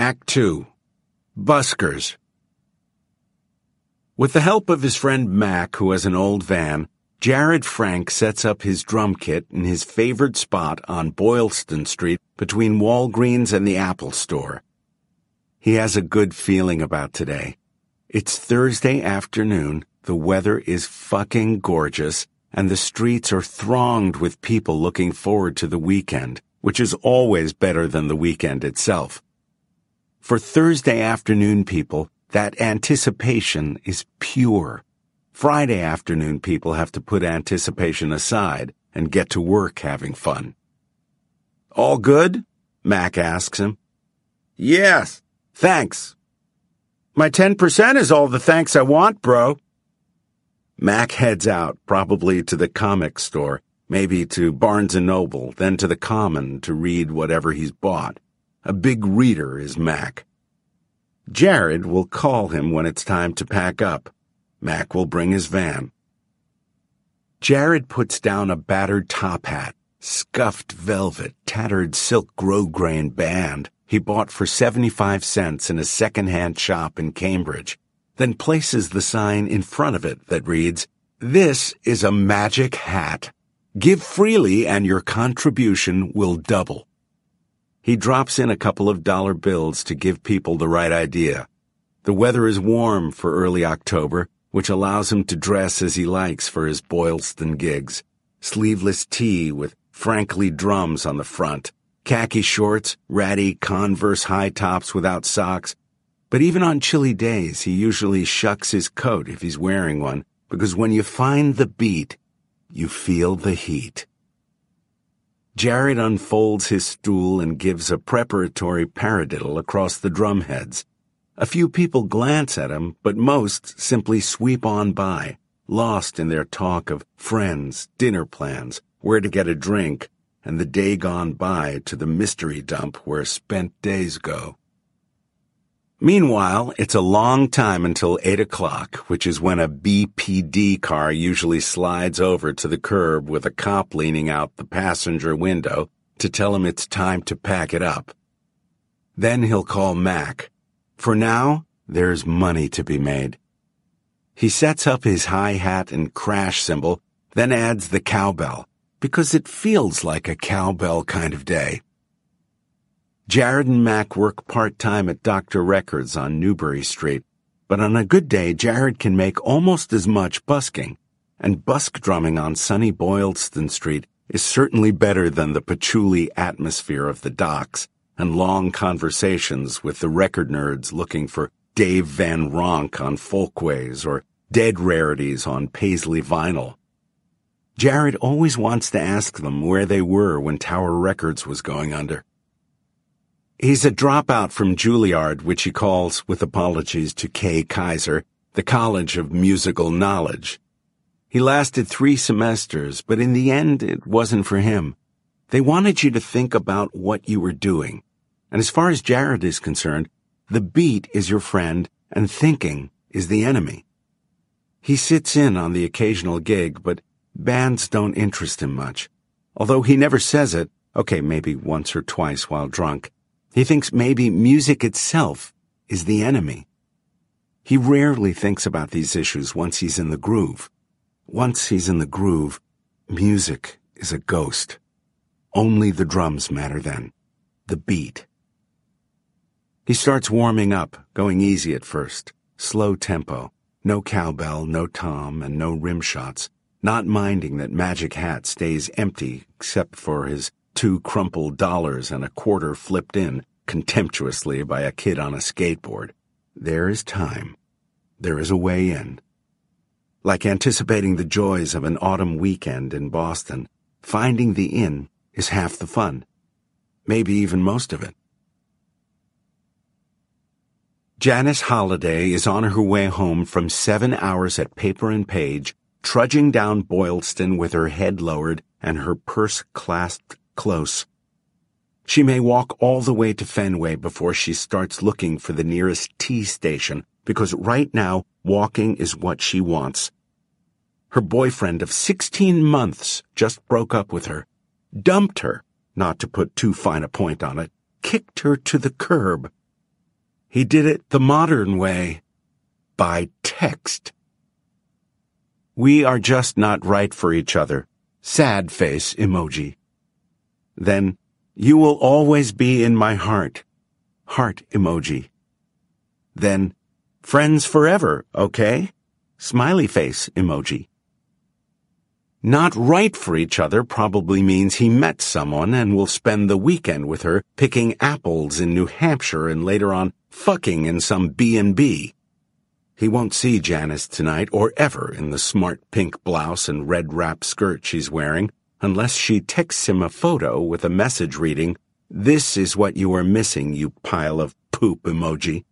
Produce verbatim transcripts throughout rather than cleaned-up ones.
Act two. Buskers. With the help of his friend Mac, who has an old van, Jared Frank sets up his drum kit in his favorite spot on Boylston Street between Walgreens and the Apple Store. He has a good feeling about today. It's Thursday afternoon, the weather is fucking gorgeous, and the streets are thronged with people looking forward to the weekend, which is always better than the weekend itself. For Thursday afternoon people, that anticipation is pure. Friday afternoon people have to put anticipation aside and get to work having fun. "All good?" Mac asks him. "Yes, thanks." "My ten percent is all the thanks I want, bro." Mac heads out, probably to the comic store, maybe to Barnes and Noble, then to the Common to read whatever he's bought. A big reader is Mac. Jared will call him when it's time to pack up. Mac will bring his van. Jared puts down a battered top hat, scuffed velvet, tattered silk grosgrain band he bought for seventy-five cents in a second-hand shop in Cambridge, then places the sign in front of it that reads, "This is a magic hat. Give freely and your contribution will double." He drops in a couple of dollar bills to give people the right idea. The weather is warm for early October, which allows him to dress as he likes for his Boylston gigs. Sleeveless tee with Frankly drums on the front, khaki shorts, ratty Converse high tops without socks. But even on chilly days, he usually shucks his coat if he's wearing one, because when you find the beat, you feel the heat. Jared unfolds his stool and gives a preparatory paradiddle across the drumheads. A few people glance at him, but most simply sweep on by, lost in their talk of friends, dinner plans, where to get a drink, and the day gone by to the mystery dump where spent days go. Meanwhile, it's a long time until eight o'clock, which is when a B P D car usually slides over to the curb with a cop leaning out the passenger window to tell him it's time to pack it up. Then he'll call Mac. For now, there's money to be made. He sets up his hi-hat and crash cymbal, then adds the cowbell, because it feels like a cowbell kind of day. Jared and Mac work part-time at Doctor Records on Newbury Street, but on a good day, Jared can make almost as much busking, and busk drumming on sunny Boylston Street is certainly better than the patchouli atmosphere of the docks and long conversations with the record nerds looking for Dave Van Ronk on Folkways or dead rarities on Paisley vinyl. Jared always wants to ask them where they were when Tower Records was going under. He's a dropout from Juilliard, which he calls, with apologies to Kay Kaiser, the College of Musical Knowledge. He lasted three semesters, but in the end it wasn't for him. They wanted you to think about what you were doing. And as far as Jared is concerned, the beat is your friend and thinking is the enemy. He sits in on the occasional gig, but bands don't interest him much. Although he never says it, okay, maybe once or twice while drunk, he thinks maybe music itself is the enemy. He rarely thinks about these issues once he's in the groove. Once he's in the groove, music is a ghost. Only the drums matter then. The beat. He starts warming up, going easy at first. Slow tempo. No cowbell, no tom, and no rim shots. Not minding that Magic Hat stays empty except for his two crumpled dollars and a quarter flipped in contemptuously by a kid on a skateboard. There is time. There is a way in. Like anticipating the joys of an autumn weekend in Boston, finding the inn is half the fun. Maybe even most of it. Janice Holliday is on her way home from seven hours at Paper and Page, trudging down Boylston with her head lowered and her purse clasped close. She may walk all the way to Fenway before she starts looking for the nearest T station, because right now walking is what she wants. Her boyfriend of sixteen months just broke up with her, dumped her, not to put too fine a point on it, kicked her to the curb. He did it the modern way, by text. We are just not right for each other. Sad face emoji. Then, you will always be in my heart. Heart emoji. Then, friends forever, okay? Smiley face emoji. Not right for each other probably means he met someone and will spend the weekend with her picking apples in New Hampshire and later on fucking in some B and B. He won't see Janice tonight or ever in the smart pink blouse and red wrap skirt she's wearing unless she texts him a photo with a message reading, "This is what you are missing, you pile of poop emoji."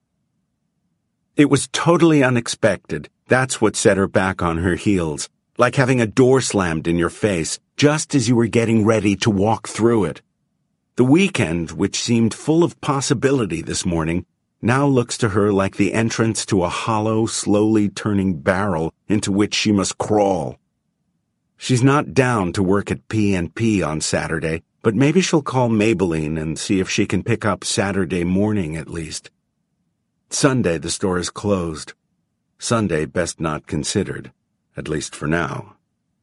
It was totally unexpected. That's what set her back on her heels, like having a door slammed in your face just as you were getting ready to walk through it. The weekend, which seemed full of possibility this morning, now looks to her like the entrance to a hollow, slowly turning barrel into which she must crawl. She's not down to work at P and P on Saturday, but maybe she'll call Maybelline and see if she can pick up Saturday morning at least. Sunday the store is closed. Sunday best not considered, at least for now.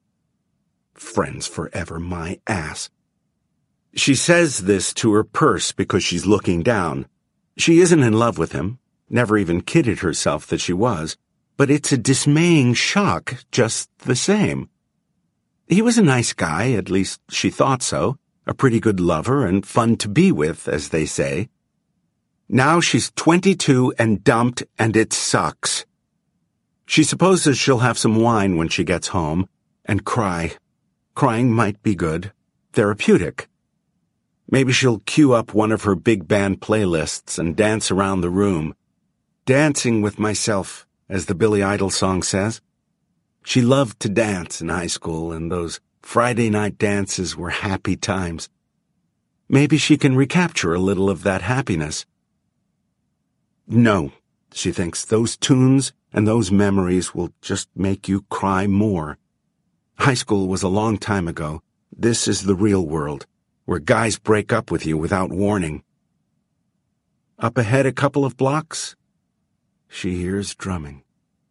Friends forever, my ass. She says this to her purse because she's looking down. She isn't in love with him, never even kidded herself that she was, but it's a dismaying shock just the same. He was a nice guy, at least she thought so, a pretty good lover and fun to be with, as they say. Now she's twenty-two and dumped, and it sucks. She supposes she'll have some wine when she gets home, and cry. Crying might be good, therapeutic. Maybe she'll cue up one of her big band playlists and dance around the room. Dancing with myself, as the Billy Idol song says. She loved to dance in high school, and those Friday night dances were happy times. Maybe she can recapture a little of that happiness. No, she thinks, those tunes and those memories will just make you cry more. High school was a long time ago. This is the real world, where guys break up with you without warning. Up ahead a couple of blocks, she hears drumming.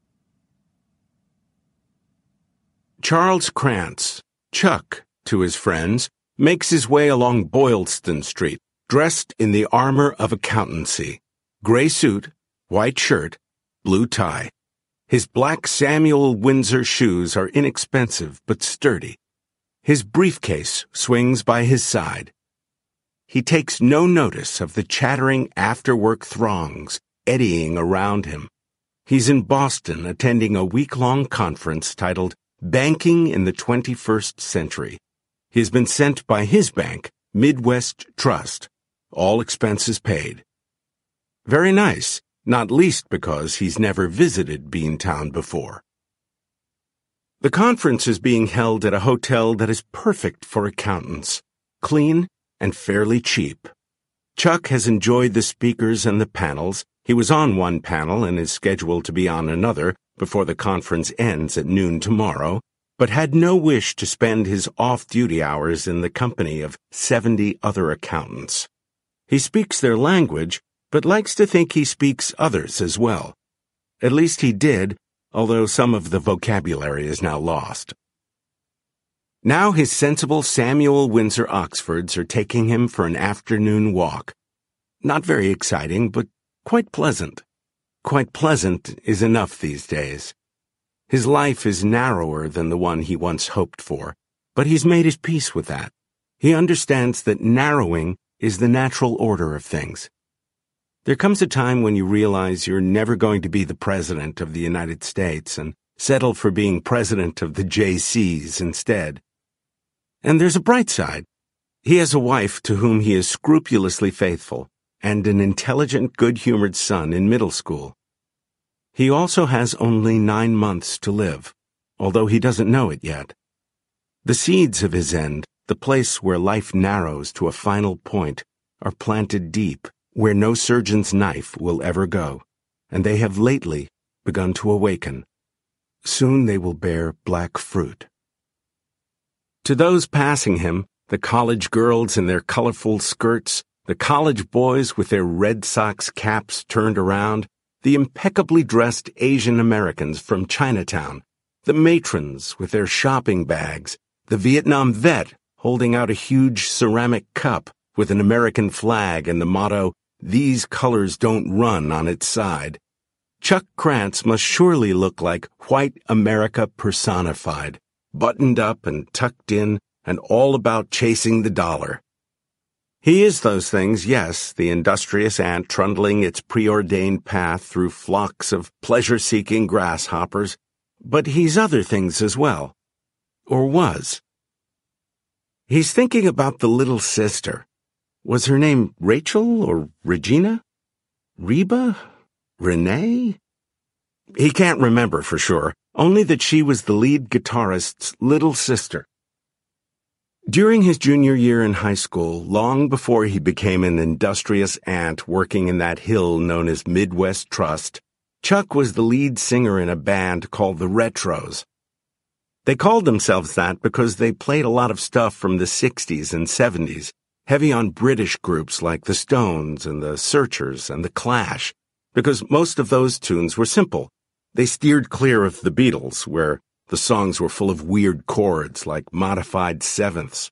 Charles Krantz, Chuck, to his friends, makes his way along Boylston Street, dressed in the armor of accountancy. Gray suit, white shirt, blue tie. His black Samuel Windsor shoes are inexpensive but sturdy. His briefcase swings by his side. He takes no notice of the chattering after-work throngs eddying around him. He's in Boston attending a week-long conference titled Banking in the twenty-first Century. He's been sent by his bank, Midwest Trust, all expenses paid. Very nice, not least because he's never visited Beantown before. The conference is being held at a hotel that is perfect for accountants, clean and fairly cheap. Chuck has enjoyed the speakers and the panels. He was on one panel and is scheduled to be on another before the conference ends at noon tomorrow, but had no wish to spend his off-duty hours in the company of seventy other accountants. He speaks their language, but likes to think he speaks others as well. At least he did, although some of the vocabulary is now lost. Now his sensible Samuel Windsor Oxfords are taking him for an afternoon walk. Not very exciting, but quite pleasant. Quite pleasant is enough these days. His life is narrower than the one he once hoped for, but he's made his peace with that. He understands that narrowing is the natural order of things. There comes a time when you realize you're never going to be the President of the United States and settle for being President of the J Cs instead. And there's a bright side. He has a wife to whom he is scrupulously faithful, and an intelligent, good-humored son in middle school. He also has only nine months to live, although he doesn't know it yet. The seeds of his end, the place where life narrows to a final point, are planted deep, where no surgeon's knife will ever go, and they have lately begun to awaken. Soon they will bear black fruit. To those passing him, the college girls in their colorful skirts, the college boys with their Red Sox caps turned around, the impeccably dressed Asian Americans from Chinatown, the matrons with their shopping bags, the Vietnam vet holding out a huge ceramic cup with an American flag and the motto, "These colors don't run," on its side. Chuck Krantz must surely look like white America personified, buttoned up and tucked in and all about chasing the dollar. He is those things, yes, the industrious ant trundling its preordained path through flocks of pleasure-seeking grasshoppers, but he's other things as well. Or was. He's thinking about the little sister. Was her name Rachel or Regina? Reba? Renee? He can't remember for sure, only that she was the lead guitarist's little sister. During his junior year in high school, long before he became an industrious ant working in that hill known as Midwest Trust, Chuck was the lead singer in a band called the Retros. They called themselves that because they played a lot of stuff from the sixties and seventies, heavy on British groups like the Stones and the Searchers and the Clash, because most of those tunes were simple. They steered clear of the Beatles, where the songs were full of weird chords like modified sevenths.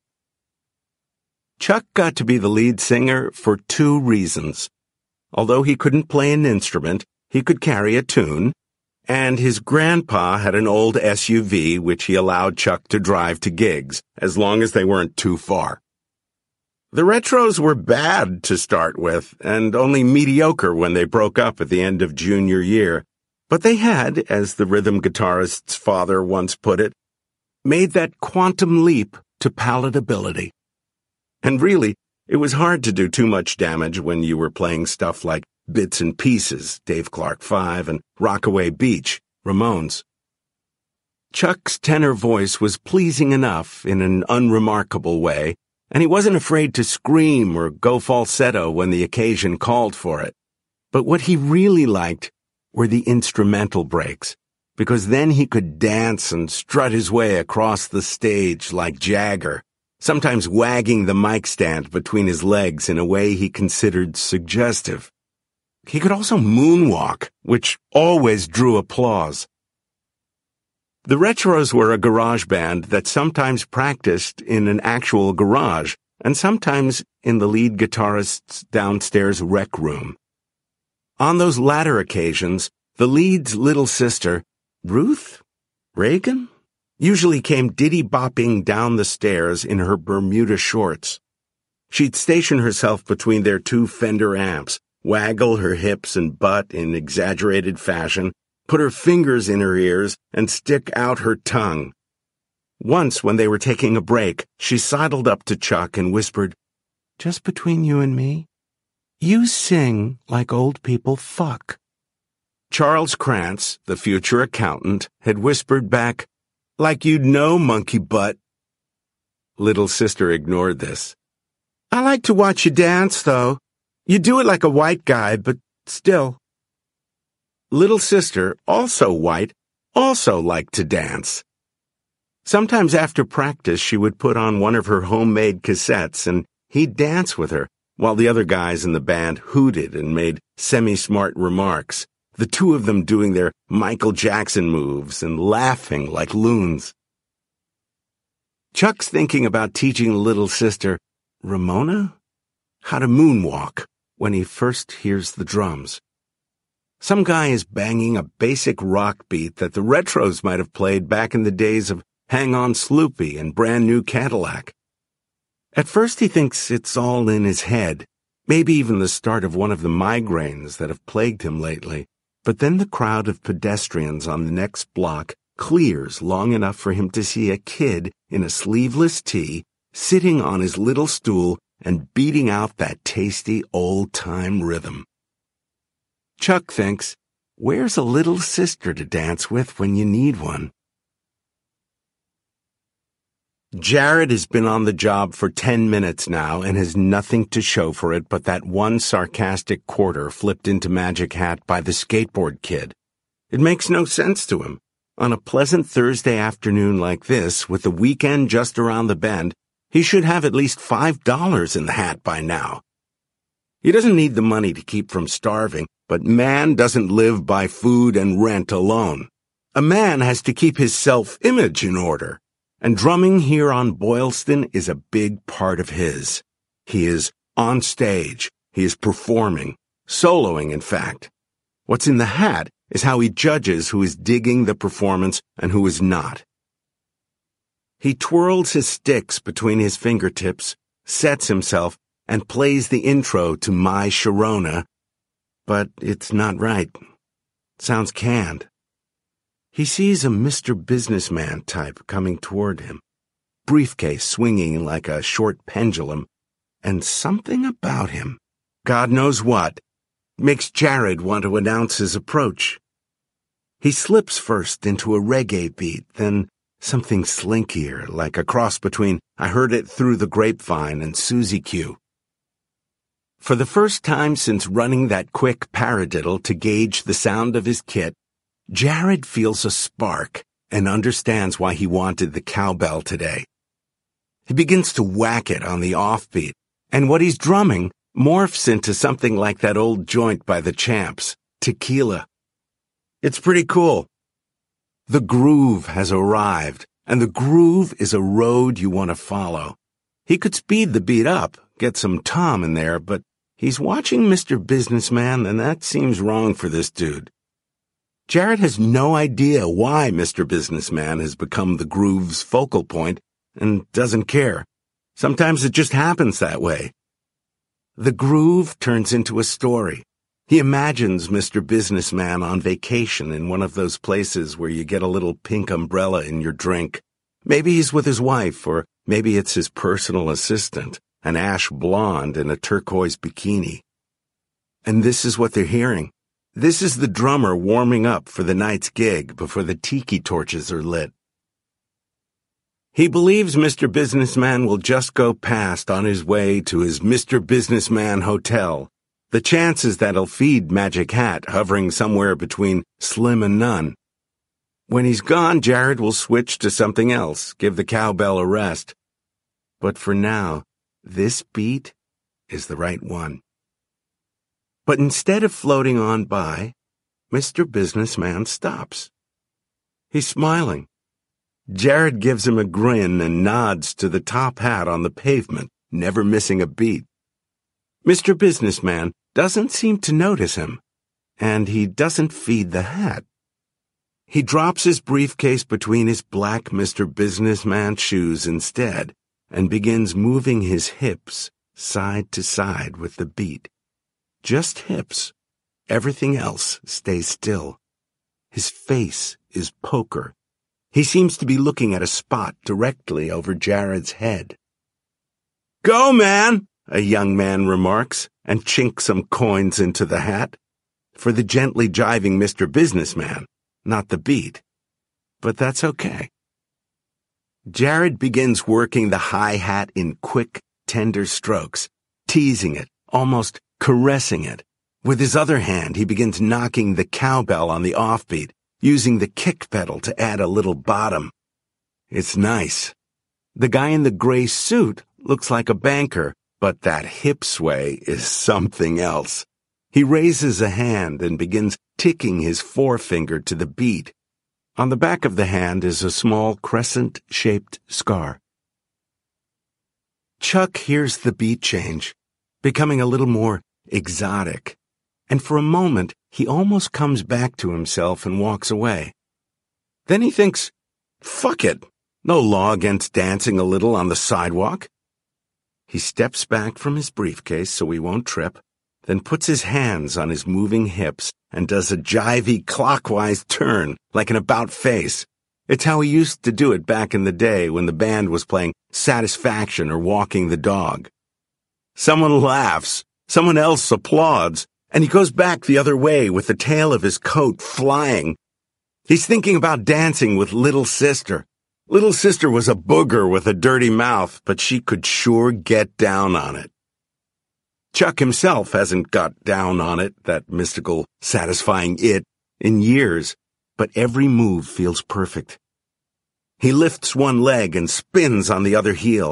Chuck got to be the lead singer for two reasons. Although he couldn't play an instrument, he could carry a tune, and his grandpa had an old S U V which he allowed Chuck to drive to gigs, as long as they weren't too far. The Retros were bad to start with, and only mediocre when they broke up at the end of junior year. But they had, as the rhythm guitarist's father once put it, made that quantum leap to palatability. And really, it was hard to do too much damage when you were playing stuff like Bits and Pieces, Dave Clark Five, and Rockaway Beach, Ramones. Chuck's tenor voice was pleasing enough in an unremarkable way, and he wasn't afraid to scream or go falsetto when the occasion called for it. But what he really liked were the instrumental breaks, because then he could dance and strut his way across the stage like Jagger, sometimes wagging the mic stand between his legs in a way he considered suggestive. He could also moonwalk, which always drew applause. The Retros were a garage band that sometimes practiced in an actual garage and sometimes in the lead guitarist's downstairs rec room. On those latter occasions, the lead's little sister, Ruth? Reagan? Usually came diddy-bopping down the stairs in her Bermuda shorts. She'd station herself between their two Fender amps, waggle her hips and butt in exaggerated fashion, put her fingers in her ears, and stick out her tongue. Once, when they were taking a break, she sidled up to Chuck and whispered, "Just between you and me, you sing like old people fuck." Charles Krantz, the future accountant, had whispered back, "Like you'd know, monkey butt." Little sister ignored this. "I like to watch you dance, though. You do it like a white guy, but still." Little sister, also white, also liked to dance. Sometimes after practice she would put on one of her homemade cassettes and he'd dance with her, while the other guys in the band hooted and made semi-smart remarks, the two of them doing their Michael Jackson moves and laughing like loons. Chuck's thinking about teaching little sister, Ramona, how to moonwalk when he first hears the drums. Some guy is banging a basic rock beat that the Retros might have played back in the days of Hang On Sloopy and Brand New Cadillac. At first he thinks it's all in his head, maybe even the start of one of the migraines that have plagued him lately, but then the crowd of pedestrians on the next block clears long enough for him to see a kid in a sleeveless tee sitting on his little stool and beating out that tasty old-time rhythm. Chuck thinks, where's a little sister to dance with when you need one? Jared has been on the job for ten minutes now and has nothing to show for it but that one sarcastic quarter flipped into Magic Hat by the skateboard kid. It makes no sense to him. On a pleasant Thursday afternoon like this, with the weekend just around the bend, he should have at least five dollars in the hat by now. He doesn't need the money to keep from starving, but man doesn't live by food and rent alone. A man has to keep his self-image in order, and drumming here on Boylston is a big part of his. He is on stage, he is performing, soloing in fact. What's in the hat is how he judges who is digging the performance and who is not. He twirls his sticks between his fingertips, sets himself, and plays the intro to My Sharona, but it's not right. Sounds canned. He sees a Mister Businessman type coming toward him, briefcase swinging like a short pendulum, and something about him, God knows what, makes Jared want to announce his approach. He slips first into a reggae beat, then something slinkier, like a cross between I Heard It Through the Grapevine and Susie Q. For the first time since running that quick paradiddle to gauge the sound of his kit, Jared feels a spark and understands why he wanted the cowbell today. He begins to whack it on the offbeat, and what he's drumming morphs into something like that old joint by the Champs, Tequila. It's pretty cool. The groove has arrived, and the groove is a road you want to follow. He could speed the beat up, get some tom in there, but he's watching Mister Businessman, and that seems wrong for this dude. Jared has no idea why Mister Businessman has become the groove's focal point and doesn't care. Sometimes it just happens that way. The groove turns into a story. He imagines Mister Businessman on vacation in one of those places where you get a little pink umbrella in your drink. Maybe he's with his wife, or maybe it's his personal assistant, an ash blonde in a turquoise bikini. And this is what they're hearing. This is the drummer warming up for the night's gig before the tiki torches are lit. He believes Mister Businessman will just go past on his way to his Mister Businessman hotel. The chances that he'll feed Magic Hat hovering somewhere between slim and none. When he's gone, Jared will switch to something else, give the cowbell a rest. But for now, this beat is the right one. But instead of floating on by, Mister Businessman stops. He's smiling. Jared gives him a grin and nods to the top hat on the pavement, never missing a beat. Mister Businessman doesn't seem to notice him, and he doesn't feed the hat. He drops his briefcase between his black Mister Businessman shoes instead, and begins moving his hips side to side with the beat. Just hips. Everything else stays still. His face is poker. He seems to be looking at a spot directly over Jared's head. "Go, man!" a young man remarks, and chinks some coins into the hat. For the gently jiving Mister Businessman, not the beat. But that's okay. Jared begins working the hi-hat in quick, tender strokes, teasing it, almost caressing it. With his other hand, he begins knocking the cowbell on the offbeat, using the kick pedal to add a little bottom. It's nice. The guy in the gray suit looks like a banker, but that hip sway is something else. He raises a hand and begins ticking his forefinger to the beat. On the back of the hand is a small crescent-shaped scar. Chuck hears the beat change, becoming a little more exotic, and for a moment he almost comes back to himself and walks away. Then he thinks, fuck it, no law against dancing a little on the sidewalk. He steps back from his briefcase so he won't trip, then puts his hands on his moving hips and does a jivey clockwise turn like an about-face. It's how he used to do it back in the day when the band was playing Satisfaction or Walking the Dog. Someone laughs, someone else applauds, and he goes back the other way with the tail of his coat flying. He's thinking about dancing with Little Sister. Little Sister was a booger with a dirty mouth, but she could sure get down on it. Chuck himself hasn't got down on it, that mystical, satisfying it, in years, but every move feels perfect. He lifts one leg and spins on the other heel,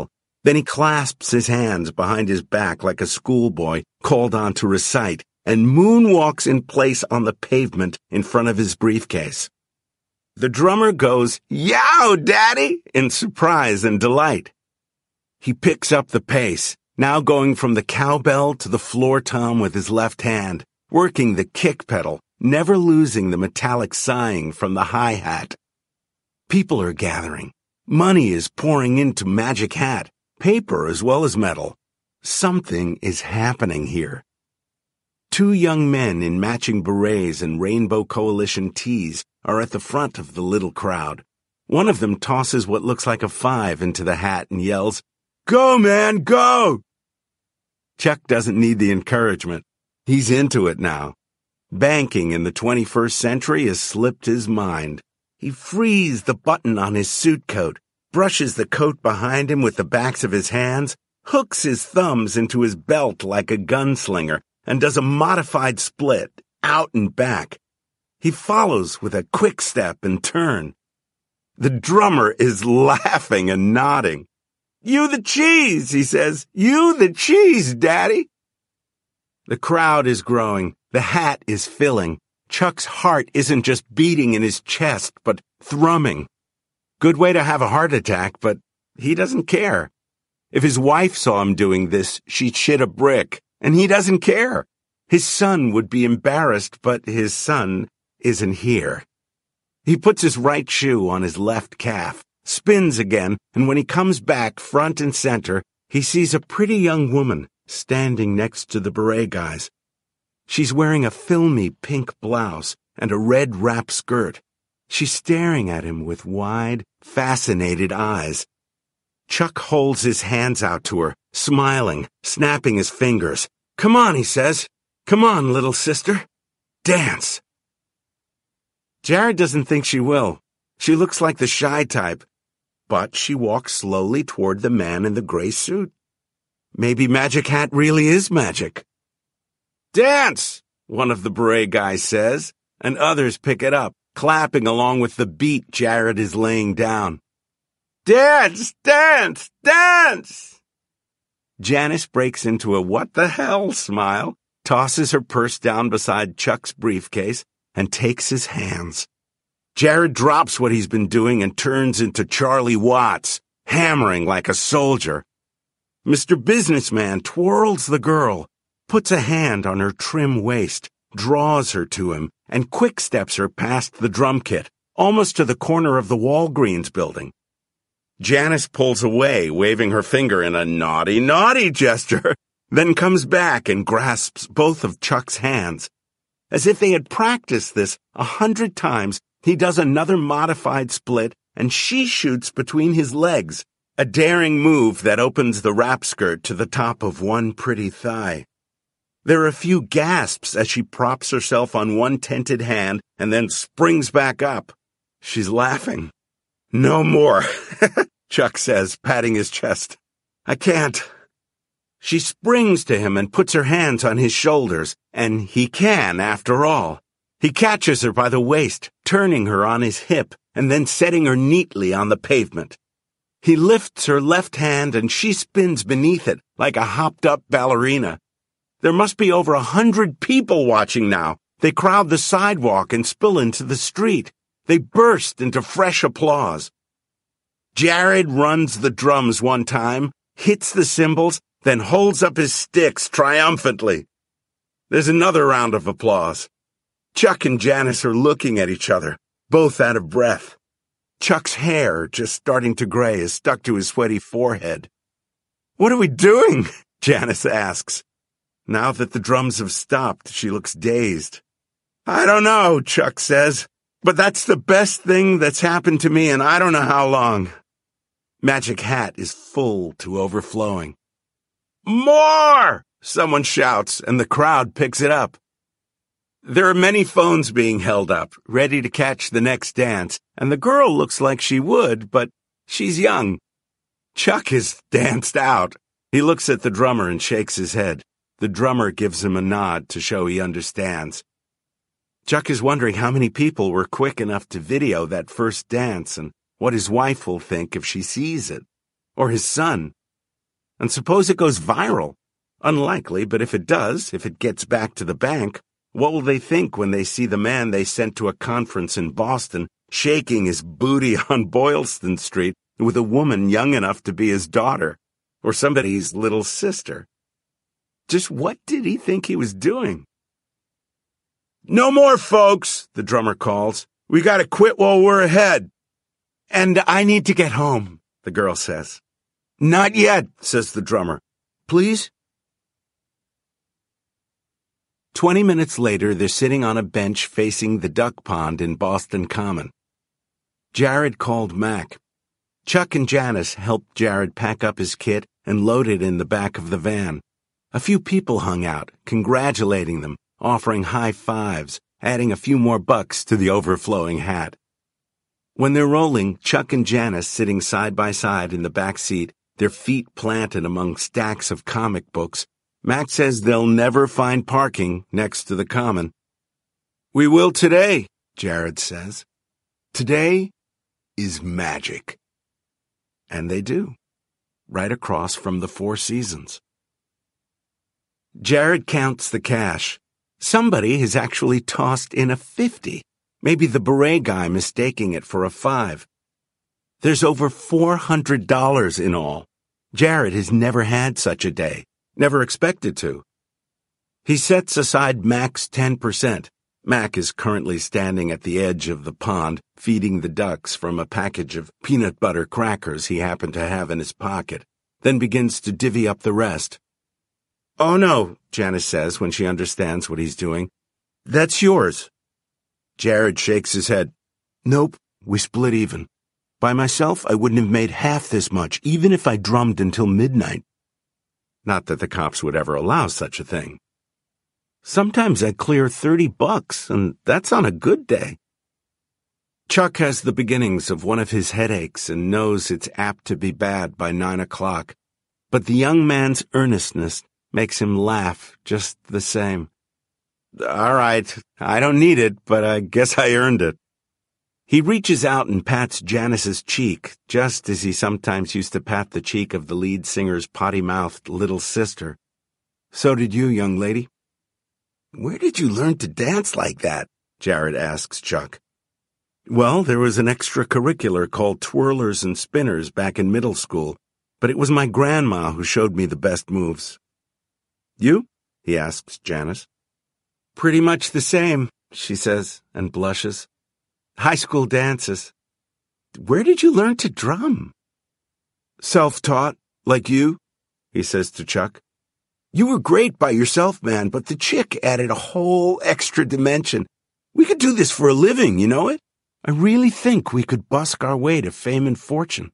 Then he clasps his hands behind his back like a schoolboy called on to recite and moonwalks in place on the pavement in front of his briefcase. The drummer goes, "Yow, Daddy!" in surprise and delight. He picks up the pace, now going from the cowbell to the floor tom with his left hand, working the kick pedal, never losing the metallic sighing from the hi-hat. People are gathering. Money is pouring into Magic Hat, paper as well as metal. Something is happening here. Two young men in matching berets and Rainbow Coalition tees are at the front of the little crowd. One of them tosses what looks like a five into the hat and yells, "Go, man, go!" Chuck doesn't need the encouragement. He's into it now. Banking in the twenty-first century has slipped his mind. He frees the button on his suit coat, brushes the coat behind him with the backs of his hands, hooks his thumbs into his belt like a gunslinger, and does a modified split, out and back. He follows with a quick step and turn. The drummer is laughing and nodding. "You the cheese," he says. "You the cheese, Daddy." The crowd is growing. The hat is filling. Chuck's heart isn't just beating in his chest, but thrumming. Good way to have a heart attack, but he doesn't care. If his wife saw him doing this, she'd shit a brick, and he doesn't care. His son would be embarrassed, but his son isn't here. He puts his right shoe on his left calf, spins again, and when he comes back front and center, he sees a pretty young woman standing next to the beret guys. She's wearing a filmy pink blouse and a red wrap skirt. She's staring at him with wide, fascinated eyes. Chuck holds his hands out to her, smiling, snapping his fingers. "Come on," he says. "Come on, little sister. Dance." Jared doesn't think she will. She looks like the shy type, but she walks slowly toward the man in the gray suit. Maybe Magic Hat really is magic. "Dance!" one of the beret guys says, and others pick it up, clapping along with the beat Jared is laying down. "Dance! Dance! Dance!" Janice breaks into a what-the-hell smile, tosses her purse down beside Chuck's briefcase, and takes his hands. Jared drops what he's been doing and turns into Charlie Watts, hammering like a soldier. Mister Businessman twirls the girl, puts a hand on her trim waist, draws her to him, and quick-steps her past the drum kit, almost to the corner of the Walgreens building. Janice pulls away, waving her finger in a naughty, naughty gesture, then comes back and grasps both of Chuck's hands. As if they had practiced this a hundred times, he does another modified split, and she shoots between his legs, a daring move that opens the wrap skirt to the top of one pretty thigh. There are a few gasps as she props herself on one tented hand and then springs back up. She's laughing. "No more," Chuck says, patting his chest. "I can't." She springs to him and puts her hands on his shoulders, and he can, after all. He catches her by the waist, turning her on his hip, and then setting her neatly on the pavement. He lifts her left hand, and she spins beneath it like a hopped-up ballerina. There must be over a hundred people watching now. They crowd the sidewalk and spill into the street. They burst into fresh applause. Jared runs the drums one time, hits the cymbals, then holds up his sticks triumphantly. There's another round of applause. Chuck and Janice are looking at each other, both out of breath. Chuck's hair, just starting to gray, is stuck to his sweaty forehead. "What are we doing?" Janice asks. Now that the drums have stopped, she looks dazed. "I don't know," Chuck says, "but that's the best thing that's happened to me in I don't know how long." Magic Hat is full to overflowing. "More!" someone shouts, and the crowd picks it up. There are many phones being held up, ready to catch the next dance, and the girl looks like she would, but she's young. Chuck is danced out. He looks at the drummer and shakes his head. The drummer gives him a nod to show he understands. Chuck is wondering how many people were quick enough to video that first dance and what his wife will think if she sees it. Or his son. And suppose it goes viral. Unlikely, but if it does, if it gets back to the bank, what will they think when they see the man they sent to a conference in Boston shaking his booty on Boylston Street with a woman young enough to be his daughter, or somebody's little sister? Just what did he think he was doing? "No more, folks," the drummer calls. "We gotta quit while we're ahead." "And I need to get home," the girl says. "Not yet," says the drummer. "Please?" Twenty minutes later, they're sitting on a bench facing the duck pond in Boston Common. Jared called Mac. Chuck and Janice helped Jared pack up his kit and load it in the back of the van. A few people hung out, congratulating them, offering high fives, adding a few more bucks to the overflowing hat. When they're rolling, Chuck and Janice sitting side by side in the back seat, their feet planted among stacks of comic books, Mac says they'll never find parking next to the Common. "We will today," Jared says. "Today is magic." And they do, right across from the Four Seasons. Jared counts the cash. Somebody has actually tossed in a fifty, maybe the beret guy mistaking it for a five. There's over four hundred dollars in all. Jared has never had such a day. Never expected to. He sets aside Mac's ten percent. Mac is currently standing at the edge of the pond, feeding the ducks from a package of peanut butter crackers he happened to have in his pocket, then begins to divvy up the rest. "Oh no," Janice says when she understands what he's doing. "That's yours." Jared shakes his head. "Nope, we split even. By myself, I wouldn't have made half this much, even if I drummed until midnight." Not that the cops would ever allow such a thing. "Sometimes I clear thirty bucks, and that's on a good day." Chuck has the beginnings of one of his headaches and knows it's apt to be bad by nine o'clock, but the young man's earnestness makes him laugh just the same. "All right, I don't need it, but I guess I earned it." He reaches out and pats Janice's cheek, just as he sometimes used to pat the cheek of the lead singer's potty-mouthed little sister. "So did you, young lady." "Where did you learn to dance like that?" Jared asks Chuck. "Well, there was an extracurricular called Twirlers and Spinners back in middle school, but it was my grandma who showed me the best moves." "You?" he asks Janice. "Pretty much the same," she says, and blushes. "High school dances." "Where did you learn to drum?" "Self-taught, like you," he says to Chuck. "You were great by yourself, man, but the chick added a whole extra dimension. We could do this for a living, you know it? I really think we could busk our way to fame and fortune."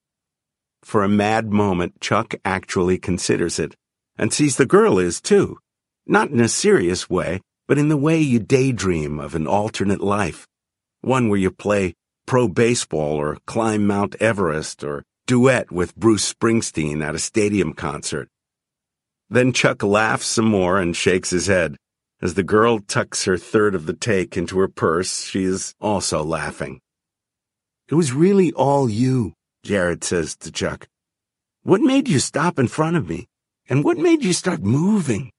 For a mad moment, Chuck actually considers it, and sees the girl is too. Not in a serious way, but in the way you daydream of an alternate life. One where you play pro baseball or climb Mount Everest or duet with Bruce Springsteen at a stadium concert. Then Chuck laughs some more and shakes his head. As the girl tucks her third of the take into her purse, she is also laughing. "It was really all you," Jared says to Chuck. "What made you stop in front of me? And what made you start moving?"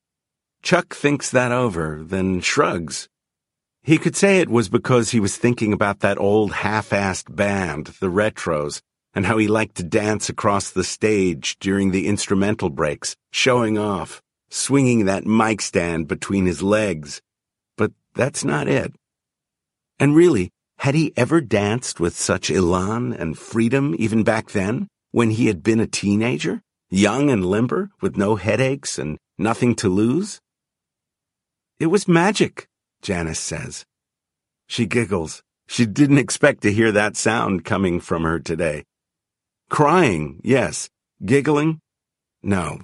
Chuck thinks that over, then shrugs. He could say it was because he was thinking about that old half-assed band, the Retros, and how he liked to dance across the stage during the instrumental breaks, showing off, swinging that mic stand between his legs. But that's not it. And really, had he ever danced with such elan and freedom even back then, when he had been a teenager, young and limber, with no headaches and nothing to lose? "It was magic," Janice says. She giggles. She didn't expect to hear that sound coming from her today. Crying, yes. Giggling? No.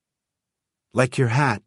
"Like your hat."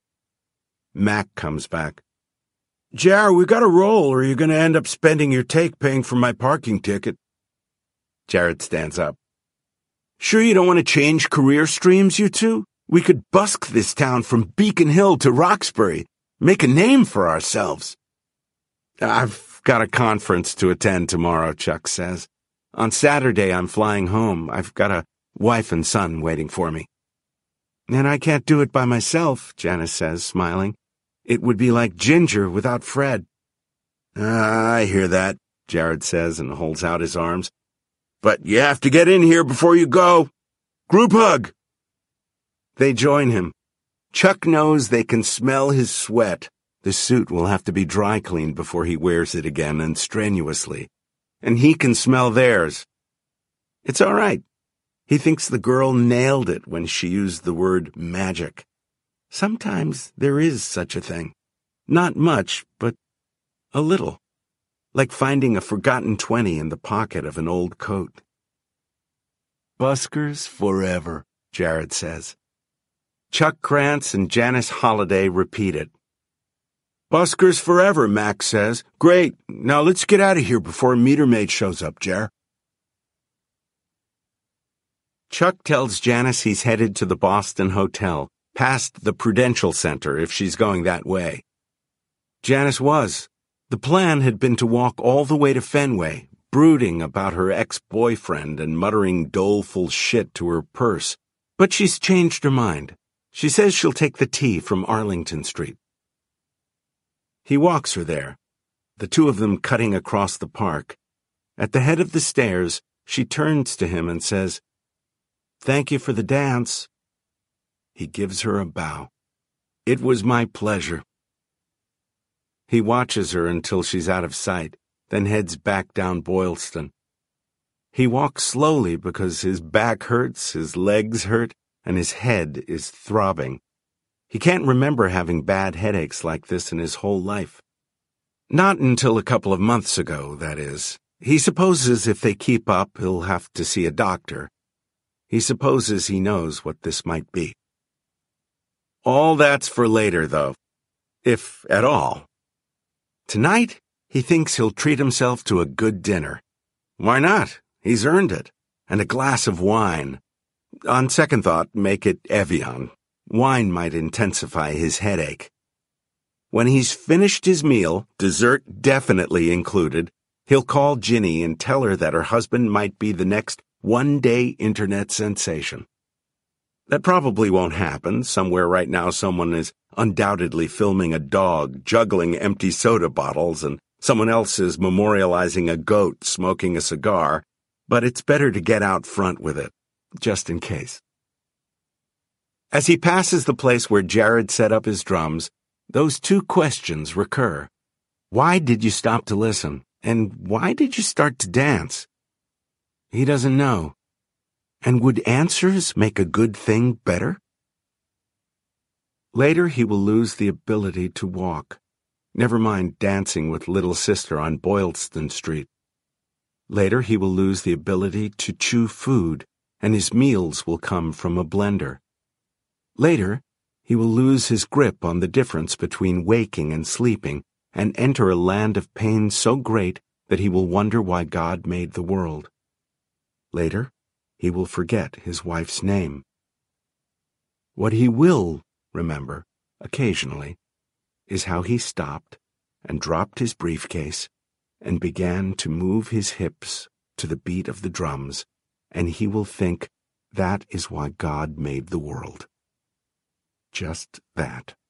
Mac comes back. "Jar, we gotta roll or you're gonna end up spending your take paying for my parking ticket." Jared stands up. "Sure you don't want to change career streams, you two? We could busk this town from Beacon Hill to Roxbury. Make a name for ourselves." "I've got a conference to attend tomorrow," Chuck says. "On Saturday, I'm flying home. I've got a Wife and son waiting for me. And I can't do it by myself, Janice says, smiling. It would be like Ginger without Fred. Ah, I hear that, Jared says and holds out his arms. But you have to get in here before you go. Group hug! They join him. Chuck knows they can smell his sweat. The suit will have to be dry cleaned before he wears it again and strenuously. And he can smell theirs. It's all right. He thinks the girl nailed it when she used the word magic. Sometimes there is such a thing. Not much, but a little. Like finding a forgotten twenty in the pocket of an old coat. Buskers forever, Jared says. Chuck Krantz and Janice Holliday repeat it. Buskers forever, Max says. Great. Now let's get out of here before a meter maid shows up, Jer. Chuck tells Janice he's headed to the Boston Hotel, past the Prudential Center if she's going that way. Janice was. The plan had been to walk all the way to Fenway, brooding about her ex-boyfriend and muttering doleful shit to her purse. But she's changed her mind. She says she'll take the T from Arlington Street. He walks her there, the two of them cutting across the park. At the head of the stairs, she turns to him and says, Thank you for the dance. He gives her a bow. It was my pleasure. He watches her until she's out of sight, then heads back down Boylston. He walks slowly because his back hurts, his legs hurt, and his head is throbbing. He can't remember having bad headaches like this in his whole life. Not until a couple of months ago, that is. He supposes if they keep up, he'll have to see a doctor. He supposes he knows what this might be. All that's for later, though, if at all. Tonight, he thinks he'll treat himself to a good dinner. Why not? He's earned it. And a glass of wine. On second thought, make it Evian. Wine might intensify his headache. When he's finished his meal, dessert definitely included, he'll call Ginny and tell her that her husband might be the next one-day internet sensation. That probably won't happen. Somewhere right now someone is undoubtedly filming a dog juggling empty soda bottles and someone else is memorializing a goat smoking a cigar, but it's better to get out front with it, just in case. As he passes the place where Jared set up his drums, those two questions recur. Why did you stop to listen? And why did you start to dance? He doesn't know. And would answers make a good thing better? Later he will lose the ability to walk. Never mind dancing with little sister on Boylston Street. Later he will lose the ability to chew food, and his meals will come from a blender. Later, he will lose his grip on the difference between waking and sleeping, and enter a land of pain so great that he will wonder why God made the world. Later, he will forget his wife's name. What he will remember, occasionally, is how he stopped and dropped his briefcase and began to move his hips to the beat of the drums, and he will think that is why God made the world. Just that.